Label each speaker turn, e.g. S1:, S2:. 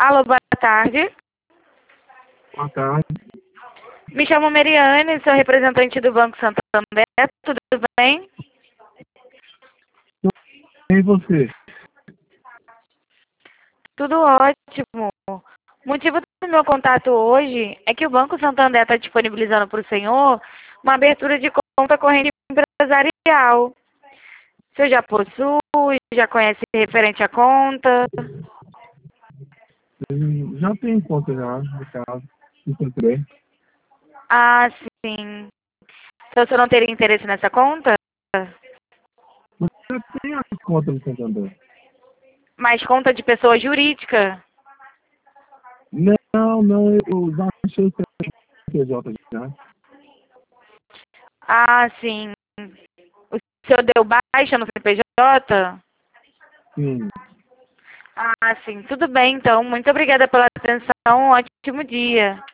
S1: Alô, boa tarde.
S2: Boa tarde.
S1: Me chamo Mariane, sou representante do Banco Santander. Tudo bem?
S2: E você?
S1: Tudo ótimo. O motivo do meu contato hoje é que o Banco Santander está disponibilizando para o senhor uma abertura de conta corrente empresarial. O senhor já possui, já conhece referente à conta?
S2: Já tem conta já, no caso. Encontrei.
S1: Ah, sim. Então, o senhor não teria interesse nessa conta?
S2: Você tem a conta no Santander?
S1: Mas conta de pessoa jurídica?
S2: Não, eu já achei o CNPJ já.
S1: Ah, sim. O senhor deu baixa no CPJ?
S2: Sim.
S1: Ah, sim. Tudo bem, então. Muito obrigada pela atenção. Um ótimo dia.